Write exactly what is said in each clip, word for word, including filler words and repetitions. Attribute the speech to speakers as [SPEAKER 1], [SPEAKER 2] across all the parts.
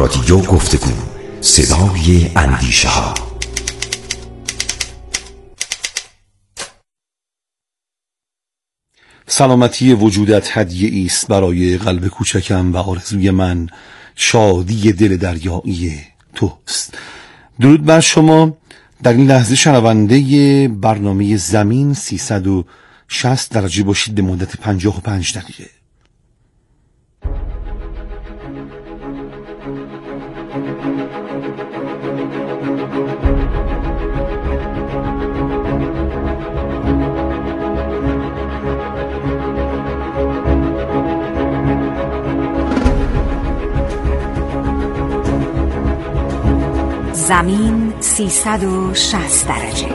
[SPEAKER 1] رادیو گفتگو، صدای اندیشه ها.
[SPEAKER 2] سلامتی وجودت هدیه است برای قلب کوچکم و آرزوی من شادی دل دریایی توست. درود بر شما. در این لحظه شنونده برنامه زمین سیصد و شصت درجه باشید به مدت پنجاه و پنج دقیقه.
[SPEAKER 3] زمین سیصد و شصت درجه.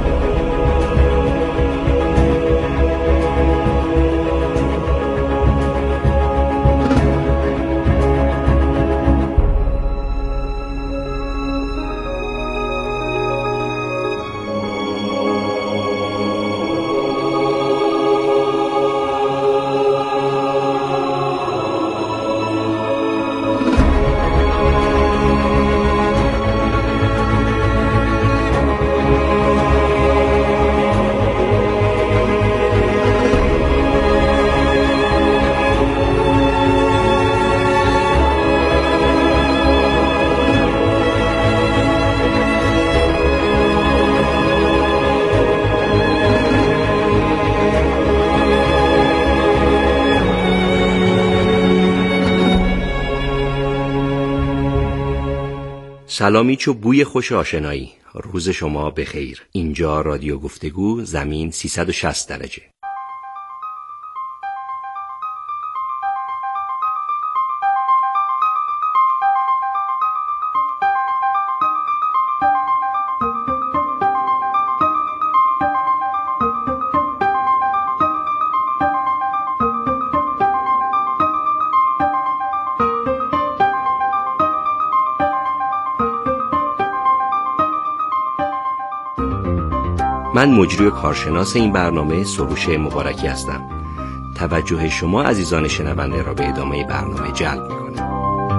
[SPEAKER 4] سلامی چو بوی خوش آشنایی. روز شما بخیر. اینجا رادیو گفتگو، زمین سیصد و شصت درجه. من مجری و کارشناس این برنامه سروش مبارکی هستم. توجه شما عزیزان شنونده را به ادامه برنامه جلب می‌کنم.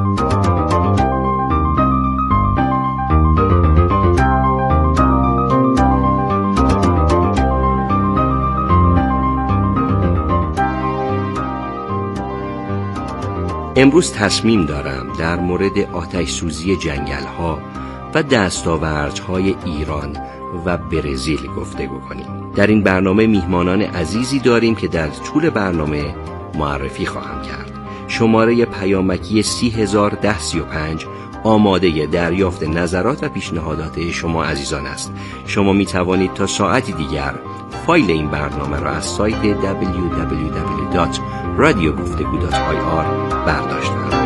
[SPEAKER 4] امروز تصمیم دارم در مورد آتش سوزی جنگل‌ها و دستاوردهای ایران و برزیل گفتگو کنیم. در این برنامه میهمانان عزیزی داریم که در طول برنامه معرفی خواهم کرد. شماره پیامکی سی هزار ده سی و پنج آماده دریافت نظرات و پیشنهادات شما عزیزان است. شما می توانید تا ساعتی دیگر فایل این برنامه را از سایت دبلیو دبلیو دبلیو دات رادیو گفتگو دات آی آر برداشت کنید.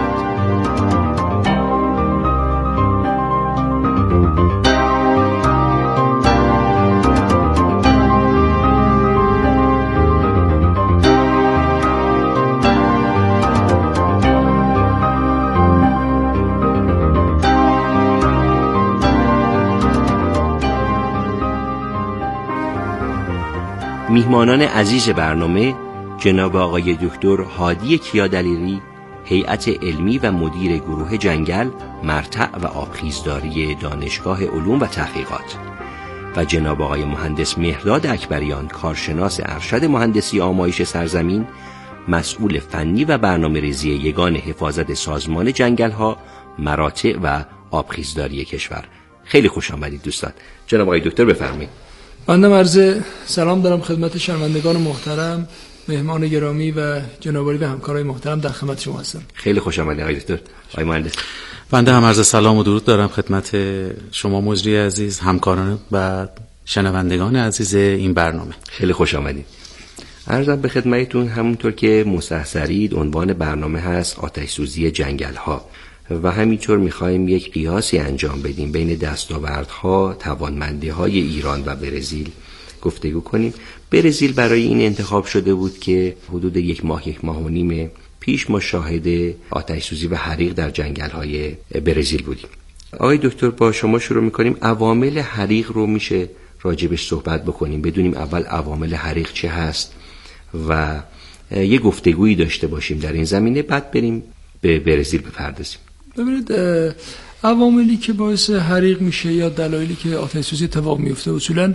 [SPEAKER 4] میهمانان عزیز برنامه جناب آقای دکتر هادی کیادلیری، هیئت علمی و مدیر گروه جنگل، مرتع و آبخیزداری دانشگاه علوم و تحقیقات، و جناب آقای مهندس مهرداد اکبریان، کارشناس ارشد مهندسی آمایش سرزمین، مسئول فنی و برنامه‌ریزی یگان حفاظت سازمان جنگل‌ها، مراتع و آبخیزداری کشور. خیلی خوش آمدید دوستان. جناب آقای دکتر بفرمایید.
[SPEAKER 5] بنده عرض سلام دارم خدمت شنوندگان محترم، مهمان گرامی و جنابعالی و همکارای محترم. در خدمت شما هستم.
[SPEAKER 4] خیلی خوش آمدید آقای دکتر. آقای مهندس.
[SPEAKER 6] بنده هم عرض سلام و درود دارم خدمت شما مجری عزیز، همکاران و شنوندگان عزیز این برنامه.
[SPEAKER 4] خیلی خوش آمدید. عرضم به خدمتتون همونطور که مستحضرید عنوان برنامه هست آتش سوزی جنگل‌ها و همینطور می‌خوایم یک قیاسی انجام بدیم بین دستاوردها، توانمندی‌های ایران و برزیل گفتگو کنیم. برزیل برای این انتخاب شده بود که حدود یک ماه یک ماه و نیم پیش ما شاهد آتش سوزی و حریق در جنگل‌های برزیل بودیم. آقای دکتر با شما شروع می‌کنیم. عوامل حریق رو میشه راجبش صحبت بکنیم، بدونیم اول عوامل حریق چه هست و یه گفتگویی داشته باشیم در این زمینه، بعد بریم به برزیل بپردازیم.
[SPEAKER 5] ببینید عواملی که باعث حریق میشه یا دلایلی که آتش سوزی اتفاق میفته اصولاً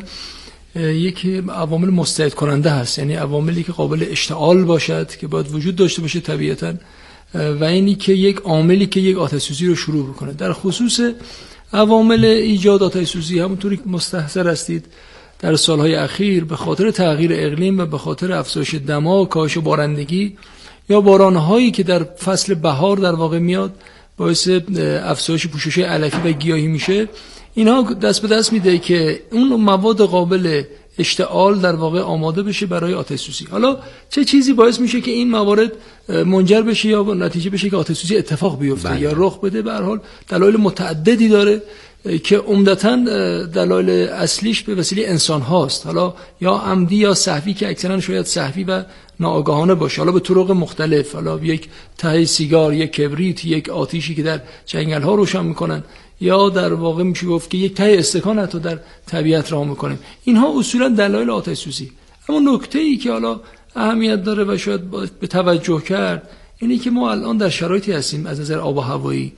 [SPEAKER 5] یکی عوامل مستعد کننده هست، یعنی عواملی که قابل اشتعال باشد که باید وجود داشته باشه طبیعتاً، و اینی که یک عاملی که یک آتش سوزی رو شروع بکنه. در خصوص عوامل ایجاد آتش سوزی همونطوری که مستحضر هستید در سالهای اخیر به خاطر تغییر اقلیم و به خاطر افزایش دما، کاهش بارندگی یا بارانهایی که در فصل بهار در واقع میاد باعث افزایش پوشش علفی و گیاهی میشه، اینها دست به دست میده که اون مواد قابل اشتعال در واقع آماده بشه برای آتش سوزی. حالا چه چیزی باعث میشه که این موارد منجر بشه یا نتیجه بشه که آتش سوزی اتفاق بیفته بله. یا رخ بده؟ به هر حال دلایل متعددی داره که عمدتاً دلایل اصلیش به وسیله انسان هاست، حالا یا عمدی یا سهوی که اکثرا شاید سهوی و ناآگاهانه باشه، حالا به طرق مختلف، حالا یک ته سیگار، یک کبریت، یک آتیشی که در جنگل ها روشن میکنن، یا در واقع میشه گفت که یک ته استکان حتی در طبیعت راه میکنیم. اینها اصولا دلایل آتش سوزی. اما نکته‌ای که حالا اهمیت داره و شاید به توجه کرد اینه که ما الان در شرایطی هستیم از نظر آب و هوایی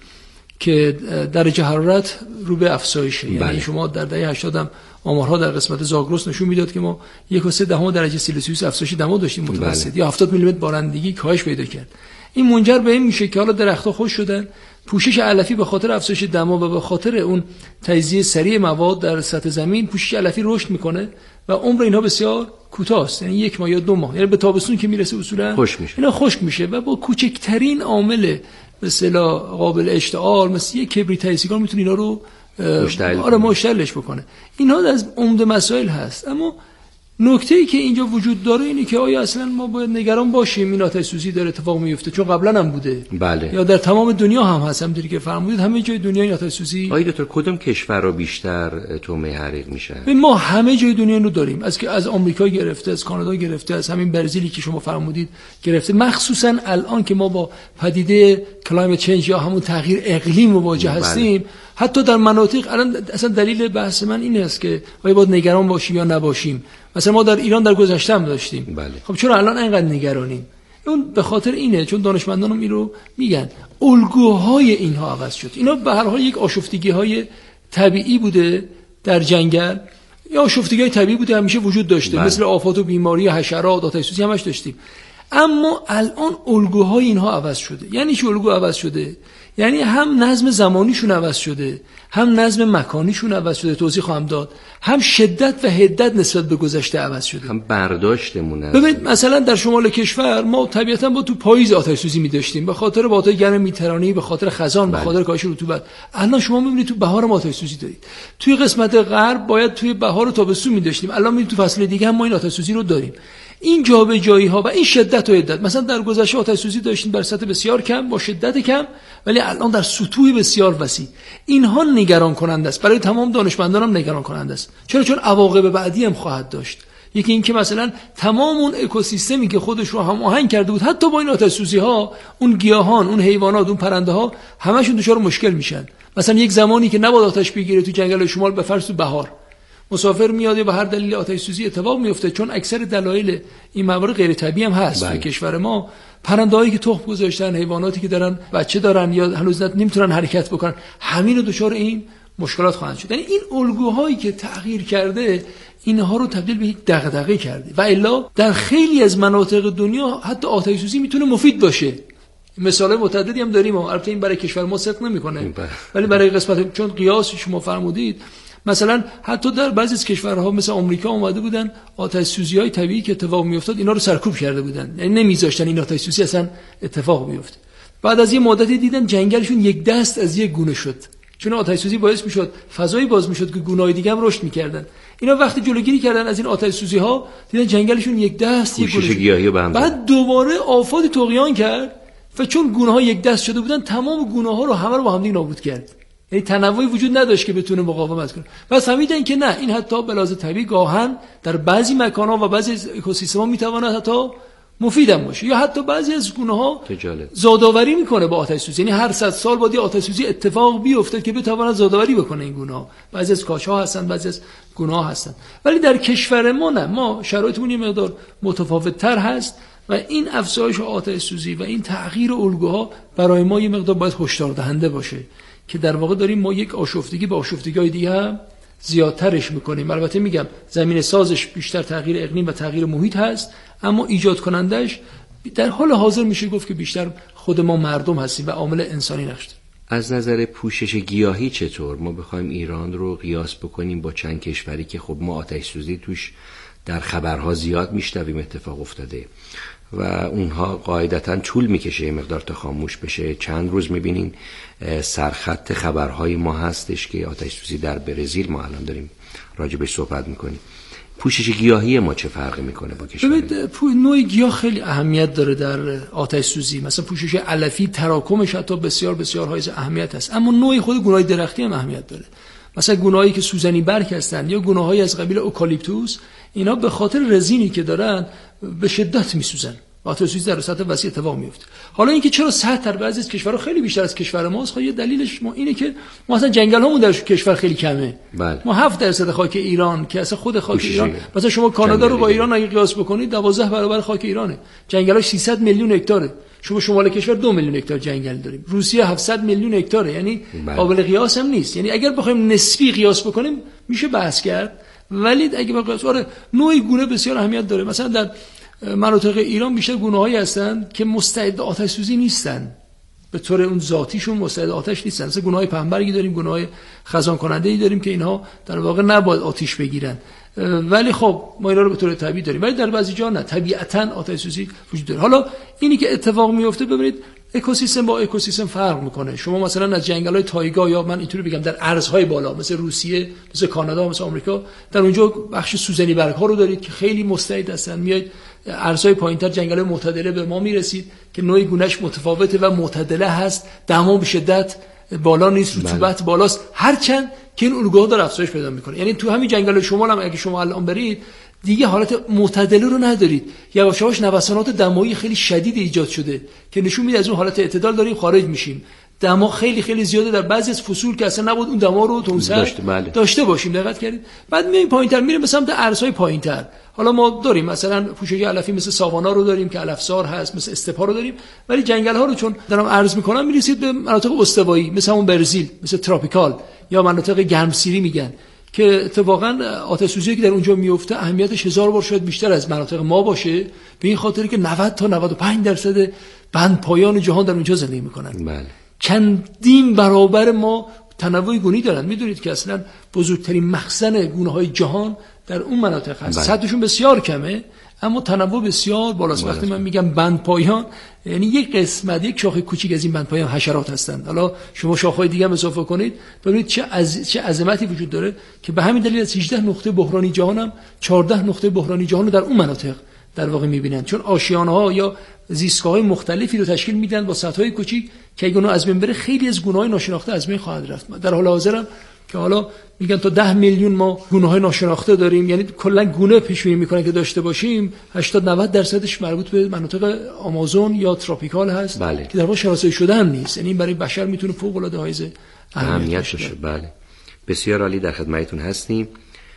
[SPEAKER 5] که درجه حرارت رو به افزایشه. یعنی بله. شما در دهه هشتاد هم آمارها در قسمت زاگرس نشون میداد که ما یک و سه دهم درجه سلسیوس افزایش دما داشتیم متوسط بله. یا هفتاد میلیمتر بارندگی کاهش پیدا کرد. این منجر به این میشه که حالا درخت‌ها خشک شدن، پوشش علفی به خاطر افزایش دما و به خاطر اون تجزیه سریع مواد در سطح زمین پوشش علفی رشد میکنه و عمر اینها بسیار کوتاست، یعنی یک ماه یا دو ماه، یعنی به تابستون که میرسه اصولا خشک میشه. اینا خشک میشه و با کوچکترین عامل به اصطلاح قابل اشتعال مثل یک کبریت سیگار میتونه اینا رو مشتعل آره مشتعلش بکنه. اینها از عمده مسائل هست. اما نکته‌ای که اینجا وجود داره اینه که آیا اصلا ما باید نگران باشیم این آتش سوزی داره اتفاق میفته؟ چون قبلا هم بوده
[SPEAKER 4] بله. یا
[SPEAKER 5] در تمام دنیا هم هست، همونطوری که فرمودید همه جای دنیا این آتش سوزی.
[SPEAKER 4] آیا دکتر کدوم کشور رو بیشتر تومه حریق میشه؟
[SPEAKER 5] ما همه جای دنیا رو داریم، از که از آمریکا گرفته، از کانادا گرفته، از همین برزیلی که شما فرمودید گرفته، مخصوصا الان که ما با پدیده کلایمت چنج یا همون تغییر اقلیم مواجه هستیم. بله. حتی در مناطق الان اصلا دلیل بحث من این است که آیا باید نگران باشیم یا نباشیم. مثلا ما در ایران در گذشته هم داشتیم
[SPEAKER 4] بله.
[SPEAKER 5] خب چرا الان اینقدر نگرانیم؟ اون به خاطر اینه چون دانشمندانم این رو میگن الگوهای اینها عوض شد. اینا به هر حال یک آشفتگی‌های طبیعی بوده در جنگل، یا آشفتگی‌های طبیعی بوده همیشه وجود داشته بله. مثل آفات و بیماری، حشرات، آتش سوزی همش داشتیم. اما الان الگوهای اینها عوض شده. یعنی چه الگو عوض شده؟ یعنی هم نظم زمانیشون عوض شده، هم نظم مکانیشون عوض شده، توضیح خواهم داد، هم شدت و حدت نسبت به گذشته عوض شده،
[SPEAKER 4] هم برداشتمون است.
[SPEAKER 5] ببینید مثلا در شمال کشور ما طبیعتاً با تو پاییز آتش سوزی می داشتیم به خاطر بادهای گرم مدیترانه‌ای، به خاطر خزان، به خاطر کاهش رطوبت. الان شما می‌بینید تو بهار ما آتش سوزی دارید. توی قسمت غرب باید توی بهار و تابستون می داشتیم، الان می‌بینید تو فصل دیگه هم ما این آتش سوزی رو داریم. این جابجایی‌ها و این شدت و حدت، مثلا در گذشته آتش سوزی داشتیم بر سطح بسیار کم با شدت کم، ولی الان در سطوح بسیار وسیع. اینها نگران کننده است، برای تمام دانشمندان هم نگران کننده است. چرا؟ چون عواقب بعدی هم خواهد داشت. یکی این که مثلا تمام اون اکوسیستمی که خودش رو هماهنگ کرده بود حتی با این آتش سوزی‌ها، اون گیاهان، اون حیوانات، اون پرنده‌ها همشون دچار مشکل میشن. مثلا یک زمانی که نباید آتش بگیره تو جنگل شمال، به فرض تو بهار مسافر میاد و به هر دلیل آتش سوزی اتفاق میفته، چون اکثر دلایل این موارد غیر طبیعی هم هست. در کشور ما پرنده‌هایی که تخم گذاشتن، حیواناتی که دارن بچه دارن یا هنوز نمیتونن حرکت بکنن، همین رو دچار این مشکلات خواهند شد. یعنی این الگوهایی که تغییر کرده اینها رو تبدیل به یک دغدغه کرده و الا در خیلی از مناطق دنیا حتی آتش سوزی میتونه مفید باشه. مثال متعددی هم داریم، البته این برای کشور ما صدق نمیکنه، ولی برای قسمت چون قیاس شما فرمودید، مثلا حتی در بعضی از کشورها مثل آمریکا اومده بودن آتش سوزی‌های طبیعی که اتفاق میافتاد اینا رو سرکوب کرده بودن، یعنی نمیذاشتن این آتش سوزی اصلا اتفاق بیفته. بعد از یه مدتی دیدن جنگلشون یک دست از یک گونه شد، چون آتش سوزی باعث میشد فضایی باز میشد که گونه‌های دیگه هم رشد میکردن. اینا وقتی جلوگیری کردن از این آتش سوزی‌ها دیدن جنگلشون یک دست یک گونه. بعد دوباره آفات طغیان کرد و چون گونه‌ها یک دست شده بودن تمام گونه‌ها رو همه رو با هم دیگه نابود کرد. یعنی تنوعی وجود نداشت که بتونه مقاومت کنه. پس فهمیدن که نه، این حتی به لحاظ طبیعی گاهن در بعضی مکان‌ها و بعضی از اکوسیستم‌ها میتواند حتی مفیدم باشه، یا حتی بعضی از گونه‌ها زادآوری میکنه با آتش سوزی. یعنی هر صد سال باید آتش سوزی اتفاق بیفته که بتواند زادآوری بکنه این گونه‌ها. بعضی از کاش‌ها هستن، بعضی از گونه‌ها هستن. ولی در کشور ما نه، ما شرایطمون یه مقدار متفاوت‌تر هست و این افزایش آتش سوزی و این تغییر الگوها برای ما یه مقدار باید هشدار دهنده باشه که در واقع داریم ما یک آشفتگی به آشفتگی‌های دیگه هم زیادترش میکنیم. البته میگم زمین سازش بیشتر تغییر اقلیم و تغییر محیط هست، اما ایجاد کنندش در حال حاضر میشه گفت که بیشتر خود ما مردم هستیم و عامل انسانی نقش داره.
[SPEAKER 4] از نظر پوشش گیاهی چطور؟ ما بخوایم ایران رو قیاس بکنیم با چند کشوری که خب ما آتش سوزی توش در خبرها زیاد میشنویم اتفاق افتاده و اونها قاعدتاً طول میکشه یه مقدار تا خاموش بشه. چند روز میبینین سرخط خبرهای ما هستش که آتش سوزی در برزیل ما الان داریم راجبش صحبت میکنیم. پوشش گیاهی ما چه فرقی میکنه با کشور؟
[SPEAKER 5] نوع گیاه خیلی اهمیت داره در آتش سوزی. مثلا پوشش علفی تراکمش حتی بسیار بسیار حائز اهمیت است، اما نوع خود گونه‌های درختی هم اهمیت داره. مثلا گونه‌هایی که سوزنی برگ هستن یا گونه‌هایی از قبیل اوکالیپتوس، اینا به خاطر رزینی که دارن به شدت میسوزن. آتش سوزی در سطح وسیع اتفاق میفته. حالا اینکه چرا سطح در بعضی از کشورها خیلی بیشتر از کشور ماست، خب یه دلیلش ما اینه که ما اصلا جنگل‌هامون در کشور خیلی کمه.
[SPEAKER 4] بله.
[SPEAKER 5] ما هفت درصد خاک ایران که اصلا خود خاک ایران، مثلا شما کانادا رو با ایران اگه قیاس بکنید دوازده برابر خاک ایرانه. جنگلاش سیصد میلیون هکتاره. شما شمال کشور دو میلیون هکتار جنگل داریم. روسیه هفتصد میلیون هکتاره، یعنی بله. قابل قیاس هم نیست. یعنی اگر بخوایم نسبی قیاس بکنیم میشه بحث کرد، ولی اگه بخوایم آره نوع گونه بسیار اهمیت داره. مثلا در مناطق ایران بیشتر گونه‌هایی هستن که مستعد آتش سوزی نیستن، به طور اون ذاتیشون مستعد آتش نیستن. مثلا گونه‌های پهنبرگی داریم، گونه‌های خزان کننده‌ای داریم که اینها در واقع نباید آتش بگیرن، ولی خب ما اینا رو به طور طبیعی داریم. ولی در بعضی جا نه، طبیعتاً آتش سوزی وجود داره. حالا اینی که اتفاق میفته ببینید اکوسیستم با اکوسیستم فرق میکنه. شما مثلا از جنگل‌های تایگا یا من اینطوری بگم در ارزهای بالا مثل روسیه، مثل کانادا، مثل آمریکا، در اونجا بخش سوزنی برگ‌ها رو دارید که خیلی مستعد هستن. میاد ارزهای پایین‌تر جنگل‌های معتدله به ما میرسید که نوع گونه‌اش متفاوته و معتدله هست، دما به شدت بالا نیست، رطوبت بالاست، هرچند که این الگوها داره افزایش پیدا میکنه. یعنی تو همین جنگل شمال هم اگه شما الان برید دیگه حالت معتدله رو ندارید، یواش یواش نوسانات دمایی خیلی شدید ایجاد شده که نشون میده از اون حالت اعتدال داریم خارج میشیم. دما خیلی خیلی زیاده در بعضی از فصول که اصلا نبود اون دما رو تونسه داشته, بله. داشته باشیم. دقت کردید؟ بعد میایم پایینتر، میریم به سمت ارزهای پایینتر. حالا ما داریم مثلا پوشش علفی مثل ساوانا رو داریم که علفزار هست، مثل استپا رو داریم، ولی جنگل ها رو چون دارم عرض میکنم میرسید به مناطق استوایی مثل اون برزیل، مثل تراپیکال یا مناطق گرمسیری میگن که اتفاقا آتش سوزی که در اونجا میفته اهمیتش هزار بار شاید بیشتر از مناطق ما باشه، به این خاطر که نود تا نود و پنج درصد بندپایان جهان در اونجا زندگی میکنن.
[SPEAKER 4] بله.
[SPEAKER 5] چندین برابر ما تنوع گونی دارن. میدونید که اصلا بزرگترین مخزن گونه های جهان در اون مناطق هست. سطحشون بسیار کمه اما تنوع بسیار بالاست. وقتی من میگم بندپایان یعنی یک قسمت، یک شاخه کوچیک از این بندپایان حشرات هستند. حالا شما شاخه‌های دیگه هم اضافه کنید ببینید چه از چه عظمتی وجود داره که به همین دلیل از هجده نقطه بحرانی جهان هم چهارده نقطه بحرانی جهان رو در اون مناطق در واقع می‌بینن، چون آشیانه‌ها یا زیستگاه‌های مختلفی رو تشکیل میدن با سطح‌های کوچیک که اگه اونها از بین بره خیلی از گونه‌های ناشناخته از بین خواهد رفت. در حال حاضرم که حالا میگن تا ده میلیون ما گونه‌های ناشناخته داریم، یعنی کلا گونه پیش بینی میکنن که داشته باشیم هشتاد نود درصدش مربوط به مناطق آمازون یا تروپیکال هست.
[SPEAKER 4] بله. که
[SPEAKER 5] در واقع شناسایی شده هم نیست، یعنی این برای بشر میتونه فوق العاده حائز
[SPEAKER 4] اهمیت باشه. بله بسیار عالی، در خدمتتون هستیم.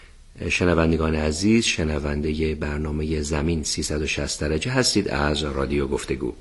[SPEAKER 4] شنوندگان عزیز، شنونده برنامه زمین سیصد و شصت درجه هستید از رادیو گفتگو.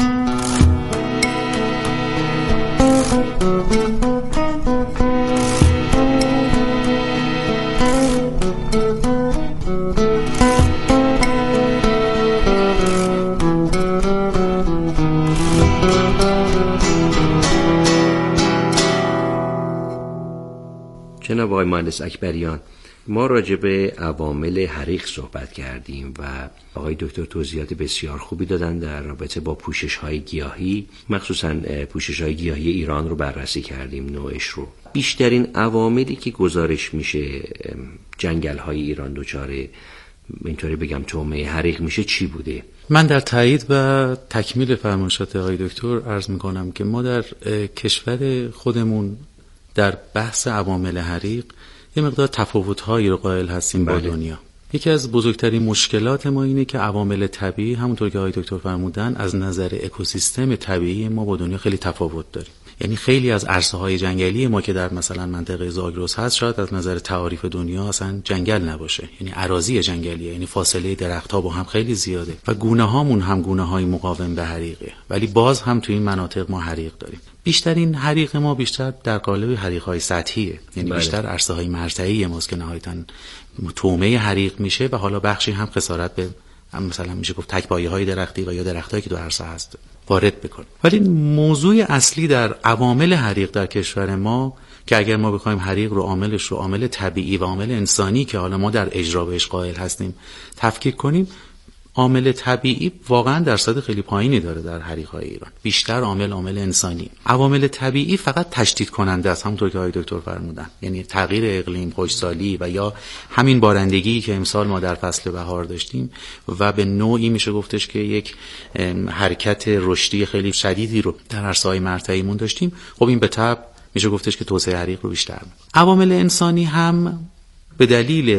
[SPEAKER 4] جناب آقای مهندس اکبریان، ما راجع به عوامل حریق صحبت کردیم و آقای دکتر توضیحات بسیار خوبی دادن در رابطه با پوشش‌های گیاهی، مخصوصاً پوشش‌های گیاهی ایران رو بررسی کردیم، نوعش رو. بیشترین عواملی که گزارش میشه جنگل‌های ایران دچار اینطوری بگم تومه حریق میشه چی بوده؟
[SPEAKER 6] من در تایید و تکمیل فرمایشات آقای دکتر عرض میکنم که ما در کشور خودمون در بحث عوامل حریق یه مقدار تفاوت‌هایی رو قائل هستیم با دنیا. یکی از بزرگترین مشکلات ما اینه که عوامل طبیعی همونطور که آقای دکتر فرمودن از نظر اکوسیستم طبیعی ما با دنیا خیلی تفاوت داریم. یعنی خیلی از عرصه‌های جنگلی ما که در مثلا منطقه زاگرس هست شاید از نظر تعاریف دنیا اصلا جنگل نباشه، یعنی اراضی جنگلیه، یعنی فاصله درخت‌ها با هم خیلی زیاده و گونه‌هامون هم گونه‌های مقاوم به حریقه، ولی باز هم تو این مناطق ما حریق داریم. بیشترین حریق ما بیشتر در قالب حریق‌های سطحیه، یعنی بله. بیشتر عرصه‌های مرتعی ماست که نهایتاً تومه حریق میشه و حالا بخشی هم خسارت به هم مثلا میشه گفت تک‌پایه‌های درختی و یا درختایی که تو عرصه هست وارد بکنه. ولی موضوع اصلی در عوامل حریق در کشور ما که اگر ما بخوایم حریق رو عاملش رو عامل طبیعی و عامل انسانی که حالا ما در اجرا بهش قائل هستیم تفکیک کنیم، عامل طبیعی واقعا درصد خیلی پایینی داره در حریق‌های ایران، بیشتر عامل عامل انسانی. عوامل طبیعی فقط تشدید کننده است، همونطور که آقای دکتر فرمودن، یعنی تغییر اقلیم، خشکسالی و یا همین بارندگی که امسال ما در فصل بهار داشتیم و به نوعی میشه گفتش که یک حرکت رشدی خیلی شدیدی رو در عرصه‌های مرتعیمون داشتیم. خب این به تبع میشه گفتش که توسعه حریق رو بیشتر می‌کنه. عوامل انسانی هم به دلیل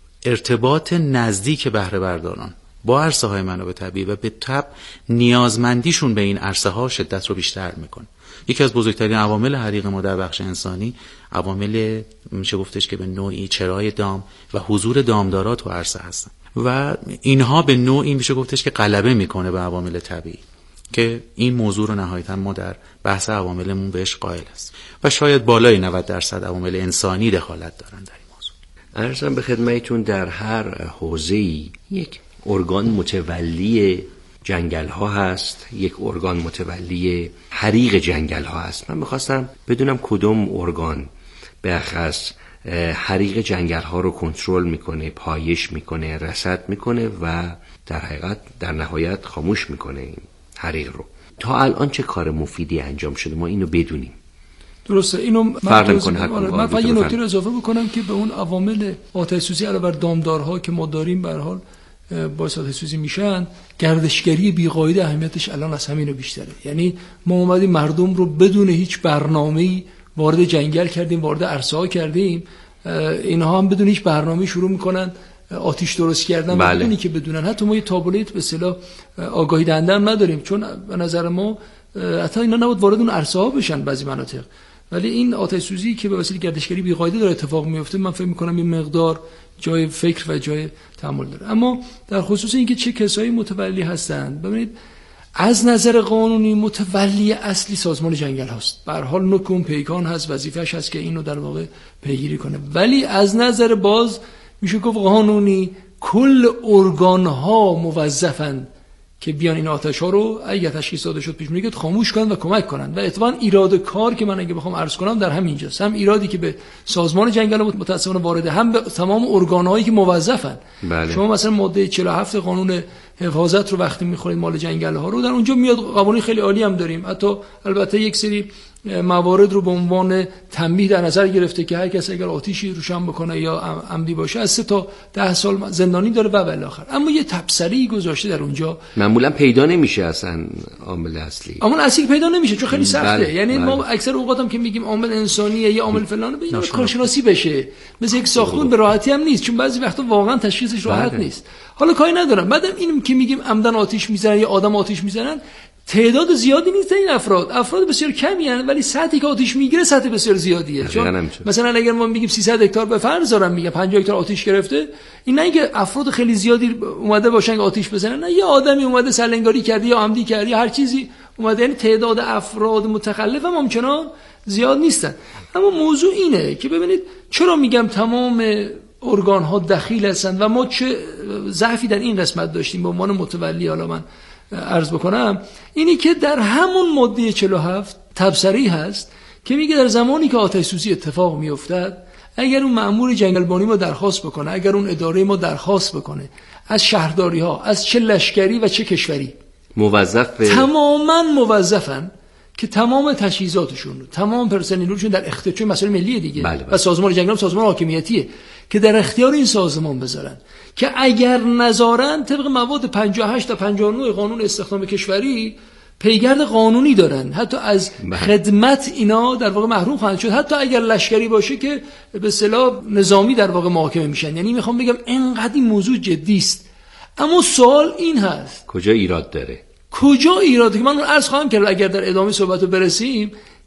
[SPEAKER 6] ارتباط نزدیک بهره برداران با عرصه های منابع طبیعی و به تبع نیازمندیشون به این عرصه ها شدت رو بیشتر میکنه. یکی از بزرگترین عوامل حریق ما در بخش انسانی عوامل میشه گفتش که به نوعی چرای دام و حضور دامدارا تو عرصه هستن و اینها به نوعی میشه گفتش که غلبه میکنه به عوامل طبیعی که این موضوع رو نهایتا ما در بحث عواملمون بهش قائل هست و شاید بالای نود درصد عوامل انسانی دخالت دارن در این موضوع.
[SPEAKER 4] عرضم به خدمتتون در هر حوزه‌ای یک ارگان متولی جنگل ها هست، یک ارگان متولی حریق جنگل ها هست. من میخواستم بدونم کدوم ارگان به اخص حریق جنگل ها رو کنترل میکنه، پایش میکنه، رصد میکنه و در حقیقت در نهایت خاموش میکنه این حریق رو. تا الان چه کار مفیدی انجام شده ما اینو بدونیم؟
[SPEAKER 5] درسته، اینو من
[SPEAKER 4] فرق میکنه.
[SPEAKER 5] من فقط یه نکته رو اضافه بکنم که به اون عوامل آتش سوزی علاوه بر دامدارها که ما داریم به هر حال باعث آتش سوزی میشن، گردشگری بی‌قاعده اهمیتش الان از همینو بیشتره. یعنی ما اومدیم مردم رو بدون هیچ برنامه‌ای وارد جنگل کردیم، وارد عرصه‌ها کردیم، اینها هم بدون هیچ برنامه‌ای شروع میکنن آتش درست کردن بله. بدونی که بدونن. حتی ما یه تابلویت به اصطلاح آگاهی دهنده هم نداریم، چون به نظر ما حتی اینا نباید وارد اون عرصه‌ها بشن بعضی مناطق. ولی این آتش سوزی که به وسیله گردشگری بی‌قاعده داره اتفاق میفته، من فکر می‌کنم این مقدار جای فکر و جای تأمل داره. اما در خصوص اینکه چه کسایی متولی هستند، ببینید از نظر قانونی متولی اصلی سازمان جنگل هاست. به هر حال نکون پیکان هست، وظیفه‌اش هست که اینو در واقع پیگیری کنه. ولی از نظر باز میشه گفت قانونی کل ارگان ها موظفن که بیان این آتش ها رو اگه تشخیص داده شد پیش میگه خاموش کنن و کمک کنن. و اتفاقا ایراد کار که من اگه بخوام عرض کنم در همینجاست، هم ایرادی که به سازمان جنگل متأسفانه وارده، هم به تمام ارگان هایی که موظفن. بله. شما مثلا ماده چهل و هفت قانون حفاظت رو وقتی میخورید مال جنگل ها رو، در اونجا میاد قوانین خیلی عالی هم داریم. حتی البته یک سری موارد رو به عنوان تنبیه در نظر گرفته که هر کس اگر آتیشی روشن بکنه یا عمدی باشه از سه تا ده سال زندانی داره و الی آخر. اما یه تبصره‌ای گذاشته در اونجا،
[SPEAKER 4] معمولا پیدا نمیشه اصلا عامل اصلی.
[SPEAKER 5] عامل اصلی پیدا نمیشه چون خیلی سخته. بله. یعنی بله. ما اکثر اوقات هم که میگیم عامل انسانیه یا عامل فلانه، ببینید کارشناسی بشه. مثل یک ساختمون به راحتی هم نیست، چون بعضی وقتا واقعا تشخیصش راحت بله. نیست. حالا کاری ندارم. بعدم اینم که میگیم عمدن آتش میزنن یا آدم آتش میزنن، تعداد زیادی نیست این افراد، افراد بسیار کمی هستند، ولی سطحی که آتش میگیره سطح بسیار زیادیه. چون مثلا اگر ما میگیم سیصد هکتار به فرض دارم میگم پنجاه هکتار آتش گرفته، این نه اینکه افراد خیلی زیادی اومده باشن که آتش بزنن، نه یه آدمی اومده سلنگاری کرده یا عمدی کرده یا هر چیزی اومده، یعنی تعداد افراد متخلف هم همچنان زیاد نیستن. اما موضوع اینه که ببینید چرا میگم تمام ارگان ها دخیل هستند و ما چه ضعفی در این قسمت داشتیم به عنوان متولی. حالا من عرض بکنم اینی که در همون ماده چهل و هفت تبصره‌ای هست که میگه در زمانی که آتش سوزی اتفاق میافتد، اگر اون مأمور جنگلبانی ما درخواست بکنه، اگر اون اداره ما درخواست بکنه از شهرداری ها، از چه لشکری و چه کشوری،
[SPEAKER 4] موظف به
[SPEAKER 5] تماما موظفن که تمام تجهیزاتشون، تمام پرسنلشون در اختیار، چون مسئله ملیه دیگه بله بله. و سازمان جنگل سازمان حاکمیتیه که در اختیار این سازمان بذارن که اگر نذارن طبق مواد پنجاه و هشت تا پنجاه و نه قانون استخدام کشوری پیگرد قانونی دارن، حتی از بله. خدمت اینا در واقع محروم خواهند شد، حتی اگر لشکری باشه که به اصطلاح نظامی در واقع محاکمه میشن. یعنی میخوام بگم اینقدر این موضوع جدی است. اما سوال این هست
[SPEAKER 4] کجا ایراد داره؟
[SPEAKER 5] کجا ایراده که من عرض خواهم کرد اگر در ادامه صحبتو برسیم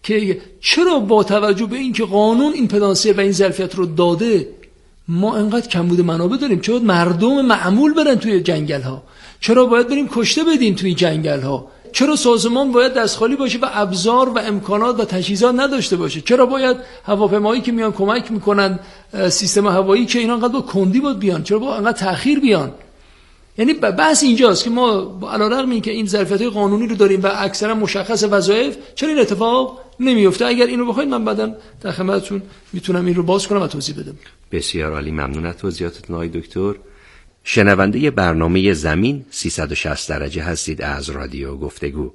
[SPEAKER 5] که چرا با توجه به اینکه قانون این پتانسیل و این ظرفیت رو داده ما انقدر کمبود منابع داریم؟ چرا مردم معمول برن توی جنگل ها؟ چرا باید بریم کشته بدیم توی جنگل ها؟ چرا سازمان باید دست خالی باشه و ابزار و امکانات و تجهیزات نداشته باشه؟ چرا باید هواپیمایی که میان کمک میکنن سیستم هوایی که اینا انقدر با کندی بود بیان؟ چرا با انقدر تأخیر بیان؟ یعنی بحث اینجاست که ما علیرغم اینکه این ظرفیت‌های قانونی رو داریم و اکثرا مشخص وظایف، چرا این اتفاق نمیفته؟ اگر اینو بخواید من بعداً در خدمتتون میتونم این رو باز کنم و توضیح بدم.
[SPEAKER 4] بسیار عالی، ممنون از توضیحاتتون آقای دکتر. شنونده برنامه زمین سیصد و شصت درجه هستید از رادیو گفتگو.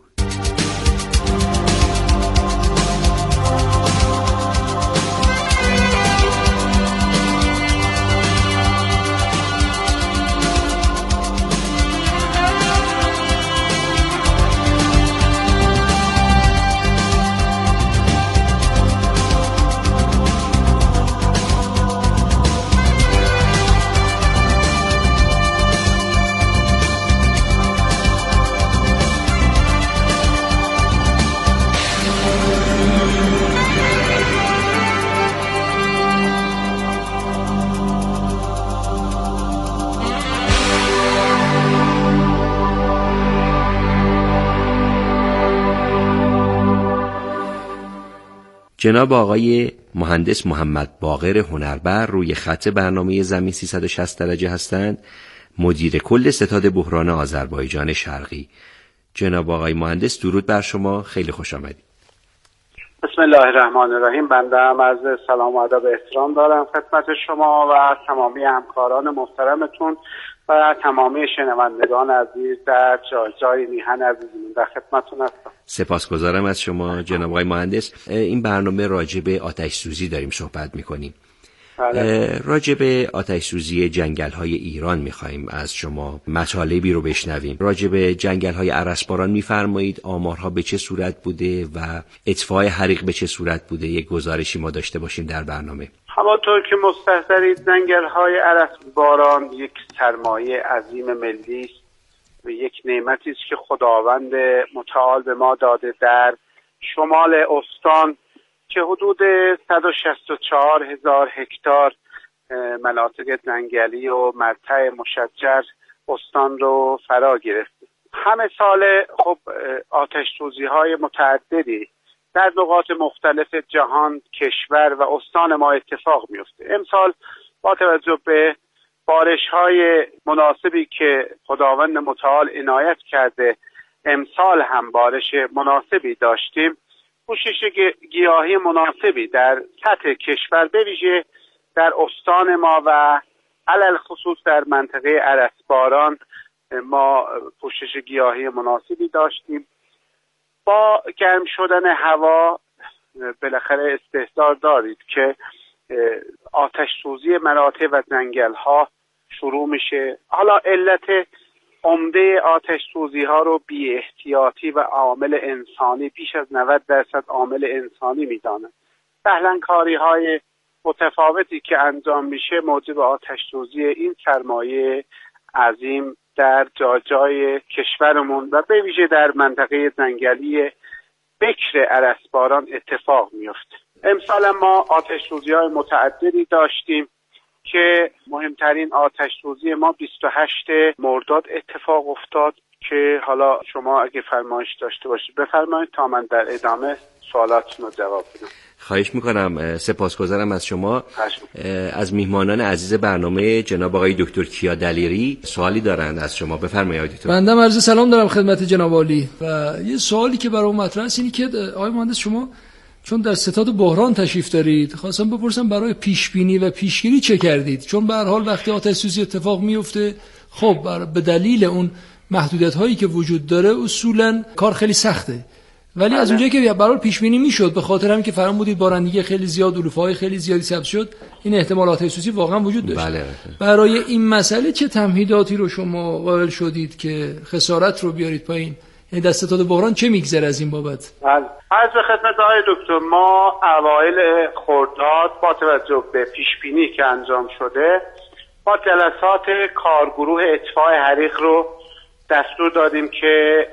[SPEAKER 4] جناب آقای مهندس محمد باقر هنربر روی خط برنامه زمین سیصد و شصت درجه هستند، مدیر کل ستاد بحران آذربایجان شرقی. جناب آقای مهندس درود بر شما، خیلی خوش آمدید.
[SPEAKER 7] بسم الله الرحمن الرحیم. بنده هم از سلام و ادب احترام دارم خدمت شما و تمامی همکاران محترمتون و تمامی شنوندگان عزیز در جای جای میهن عزیزمون در خدمتتون هستم.
[SPEAKER 4] سپاسگزارم از شما جناب آقای مهندس. این برنامه راجع به آتش سوزی داریم صحبت میکنیم. راجع به آتش سوزی جنگل‌های ایران می‌خوایم از شما مطالبی رو بشنویم. راجع به جنگل‌های ارسباران می‌فرمایید آمارها به چه صورت بوده و اطفاء حریق به چه صورت بوده؟ یک گزارشی ما داشته باشیم در برنامه.
[SPEAKER 7] همانطور که مستحضرید جنگل‌های ارسباران یک سرمایه عظیم ملی است و یک نعمتی است که خداوند متعال به ما داده در شمال استان که حدود صد و شصت و چهار هزار هکتار مناطق جنگلی و مرتع مشجر استان رو فرا گرفته. همه سال خب آتش سوزی های متعددی در نقاط مختلف جهان، کشور و استان ما اتفاق میفته. امسال با توجه به بارش های مناسبی که خداوند متعال عنایت کرده، امسال هم بارش مناسبی داشتیم. پوشش گیاهی مناسبی در سطح کشور به ویژه در استان ما و علل خصوص در منطقه ارسباران ما پوشش گیاهی مناسبی داشتیم. با گرم شدن هوا بالاخره استحضار دارید که آتش سوزی مراتع و جنگل ها شروع میشه. حالا علت عمده آتش سوزی ها رو بی احتیاطی و عامل انسانی، بیش از نود درصد عامل انسانی میدانند. پهلوانکاری های متفاوتی که انجام میشه موجب آتش سوزی این سرمایه عظیم در جای جای کشورمون و به ویژه در منطقه جنگلی بکر ارسباران اتفاق میفته. امسال ما آتش سوزی های متعددی داشتیم که مهمترین آتش سوزی ما بیست و هشتم مرداد اتفاق افتاد که حالا شما اگه فرمایش داشته باشید بفرمایید تا من در ادامه سوالاتتون رو جواب بدم.
[SPEAKER 4] خواهش میکنم. سپاسگزارم از شما. از میهمانان عزیز برنامه جناب آقای دکتر کیا دلیری سوالی دارند از شما. بفرمایید دکتر.
[SPEAKER 5] بنده عرض سلام دارم خدمت جناب عالی و یه سوالی که برام مطرح است اینه که آقای مهندس شما چون در ستاد بحران تشریف دارید خواستم بپرسم برای پیش بینی و پیشگیری چه کردید؟ چون به هر حال وقتی آتش سوزی اتفاق میفته خب به دلیل اون محدودیت هایی که وجود داره اصولا کار خیلی سخته، ولی از اونجایی که برای پیش بینی میشد به خاطر همین که فرمودید بارندگی خیلی زیاد، علوفه‌های خیلی زیادی ثبت شد، این احتمال آتش سوزی واقعا وجود داشت.
[SPEAKER 4] بله.
[SPEAKER 5] برای این مسئله چه تمهیداتی رو شما قائل شدید که خسارت رو بیارید پایین؟ یعنی در ستاد بحران چه میگذره از این بابت؟
[SPEAKER 7] بله. عرض به خدمت آقای دکتر، ما اوایل خرداد با توجه به پیش بینی که انجام شده با جلسات کارگروه اطفاء حریق رو دستور دادیم که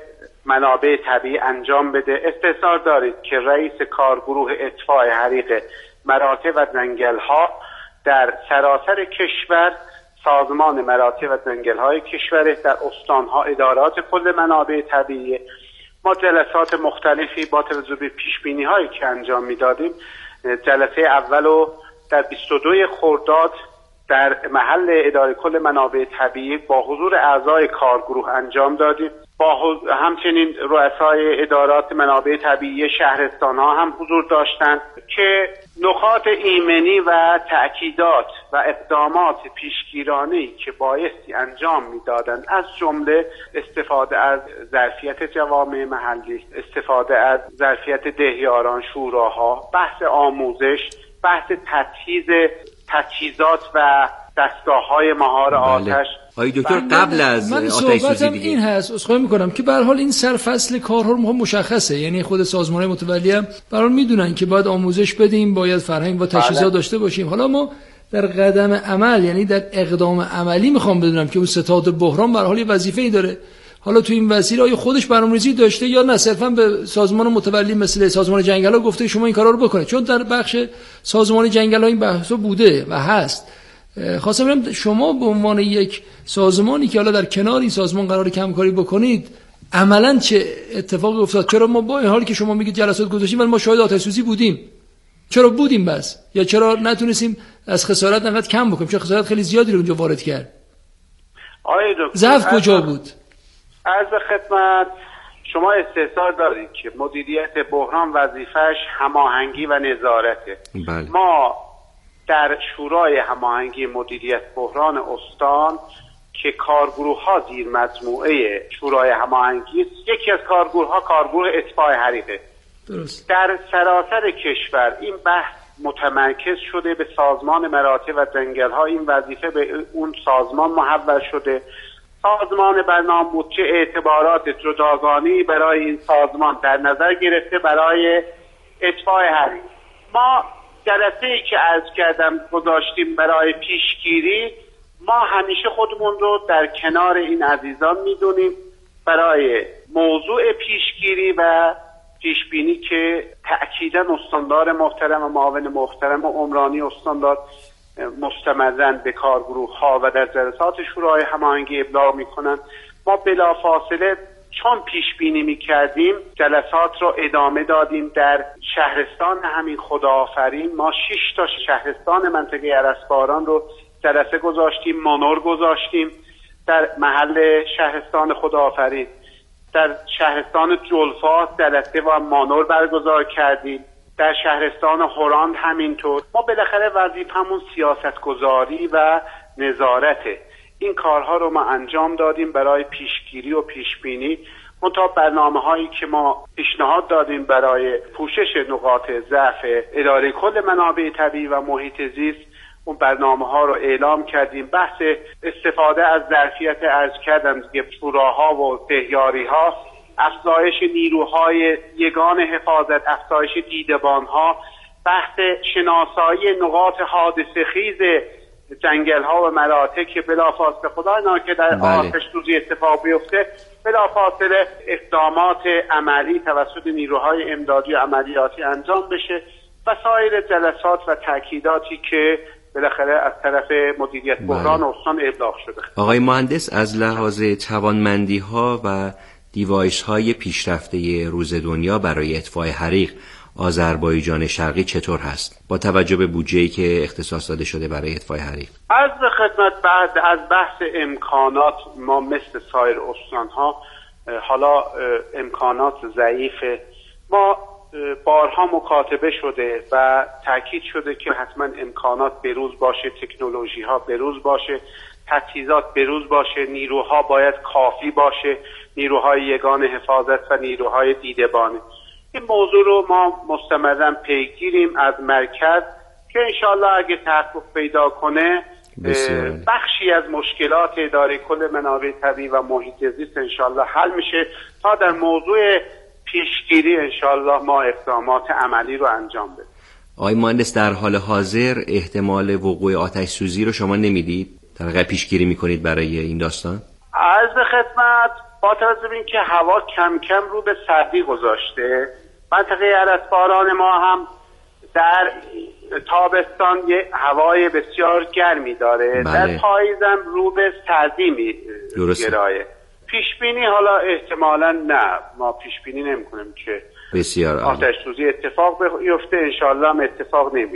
[SPEAKER 7] منابع طبیعی انجام بده. استحضار دارید که رئیس کارگروه اطفاء حریق مراتع و جنگل‌ها در سراسر کشور، سازمان مراتع و جنگل‌های کشور، در استان‌ها ادارات کل منابع طبیعی، ما جلسات مختلفی با توجه به پیشبینی‌هایی که انجام می‌دادیم، جلسه اولو در بیست و دوم خرداد در محل اداره کل منابع طبیعی با حضور اعضای کارگروه انجام دادیم. با همچنین رؤسای ادارات منابع طبیعی شهرستان‌ها هم حضور داشتند که نکات ایمنی و تأکیدات و اقدامات پیشگیرانه‌ای که بایستی انجام می‌دادند، از جمله استفاده از ظرفیت جوامع محلی، استفاده از ظرفیت دهیاران، شوراها، بحث آموزش، بحث تجهیز تجهیزات و دستگاه‌های مهار
[SPEAKER 4] بله. آتش. آقای دکتر قبل از
[SPEAKER 5] من
[SPEAKER 4] آتش سوزی دیگه
[SPEAKER 5] این هست، عذرخواهی میکنم که به هر حال این سرفصل کارها مشخصه، یعنی خود سازمان‌های متولی هم به هر حال میدونن که باید آموزش بدیم، باید فرهنگ و تجهیزات بله. داشته باشیم. حالا ما در قدم عمل، یعنی در اقدام عملی میخوام بدونم که اون ستاد بحران به هر حال یه وظیفه‌ای داره. حالا تو این وسیله آیا خودش برنامه‌ریزی داشته یا نه صرفا به سازمان متولی مثل سازمان جنگل‌ها گفته شما این کارا رو بکنید؟ چون در بخش سازمان جنگل‌ها این بحثا بوده و هست. خواستم ببینم شما به عنوان یک سازمانی که حالا در کنار این سازمان قرار کمکاری بکنید، عملاً چه اتفاقی افتاد؟ چرا ما با این حالی که شما میگید جلسات گذاشتیم ولی ما شاهد آتش سوزی بودیم؟ چرا بودیم بس؟ یا چرا نتونستیم از خسارت انقدر کم بکنیم؟ چون خسارت خیلی زیادی رو اونجا وارد کرد.
[SPEAKER 7] آقای دکتر
[SPEAKER 5] ضعف کجا بود؟
[SPEAKER 7] عرض خدمت شما استحضار دارید که مدیریت بحران وظیفه‌اش هماهنگی و نظارته.
[SPEAKER 4] بله.
[SPEAKER 7] ما در شورای هماهنگی مدیریت بحران استان که کارگروه ها زیر مجموعه شورای هماهنگی است، یکی از کارگروه ها کارگروه اطفاء حریقه.
[SPEAKER 5] درست.
[SPEAKER 7] در سراسر کشور این بحث متمرکز شده به سازمان مراتع و جنگل ها، این وظیفه به اون سازمان محول شده. سازمان برنامه بودجه اعتبارات جداگانه‌ای برای این سازمان در نظر گرفته برای اطفاء حریق. ما جلسه‌ای که عرض کردم گذاشتیم برای پیشگیری، ما همیشه خودمون رو در کنار این عزیزان میدونیم برای موضوع پیشگیری و پیشبینی که تأکیداً استاندار محترم و معاون محترم و عمرانی استاندار مستمرن به کارگروه ها و در جلسات شورای هماهنگی ابلاغ میکنن. ما بلافاصله چون پیش بینی میکردیم جلسات رو ادامه دادیم. در شهرستان همین خداآفرین ما شش تا شهرستان منطقه ارسباران رو جلسه گذاشتیم، مانور گذاشتیم در محل شهرستان خداآفرین. در شهرستان جلفا جلسه و مانور برگزار کردیم. در شهرستان هران همینطور. ما بالاخره وظیفه‌مون سیاست گذاری و نظارته. این کارها رو ما انجام دادیم برای پیشگیری و پیشبینی. منتها برنامه هایی که ما پیشنهاد دادیم برای پوشش نقاط ضعف اداره کل منابع طبیعی و محیط زیست، اون برنامه ها رو اعلام کردیم. بحث استفاده از ظرفیت عرض کردم دیگه شوراها و دهیاری ها، افزایش نیروهای یگان حفاظت، افزایش دیدبانها، بحث شناسایی نقاط حادثه خیز جنگل ها و مراتع که بلافاصله خدای ناکرده در
[SPEAKER 4] بله.
[SPEAKER 7] آتش سوزی اتفاق بیفته بلافاصله اقدامات عملی توسط نیروهای امدادی و عملیاتی انجام بشه و سایر جلسات و تاکیداتی که بالاخره از طرف مدیریت بحران استان ابلاغ شده.
[SPEAKER 4] آقای مهندس، از لحاظ توانمندی ها و دیوایس های پیشرفته روز دنیا برای اطفاء حریق آذربایجان شرقی چطور هست با توجه به بودجه‌ای که اختصاص داده شده برای اطفاء حریق؟
[SPEAKER 7] از خدمت بعد از بحث امکانات ما مثل سایر استان‌ها حالا امکانات ضعیف ما بارها مکاتبه شده و تاکید شده که حتما امکانات بروز باشه، تکنولوژی ها بروز باشه، تجهیزات بروز باشه، نیروها باید کافی باشه، نیروهای یگان حفاظت و نیروهای دیدبانه. این موضوع رو ما مستمرا پیگیریم از مرکز که انشالله اگه تحقق پیدا کنه بخشی از مشکلات اداره کل منابع طبیعی و محیط زیست انشالله حل میشه تا در موضوع پیشگیری انشالله ما اقدامات عملی رو انجام بدیم.
[SPEAKER 4] آقای مهندس، در حال حاضر احتمال وقوع آتش سوزی رو شما نمیدید؟ در واقع پیشگیری میکنید برای این داستان؟
[SPEAKER 7] عرض خدمت با توجه به اینکه هوا کم کم رو به سردی گذاشته، منطقه ارسباران ما هم در تابستان یه هوای بسیار گرمی داره،
[SPEAKER 4] بله.
[SPEAKER 7] در پاییزم رو به سردی می گرایه. پیش بینی حالا احتمالا نه، ما پیش بینی نمی کنیم که
[SPEAKER 4] بسیار
[SPEAKER 7] آتش سوزی اتفاق بیفته، انشالله هم اتفاق نمی